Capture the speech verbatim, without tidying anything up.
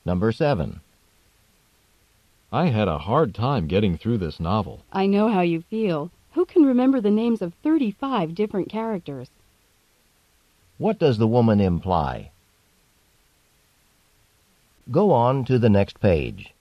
Number seven. I had a hard time getting through this novel. I know how you feel. Who can remember the names of thirty-five different characters? What does the woman imply? Go on to the next page.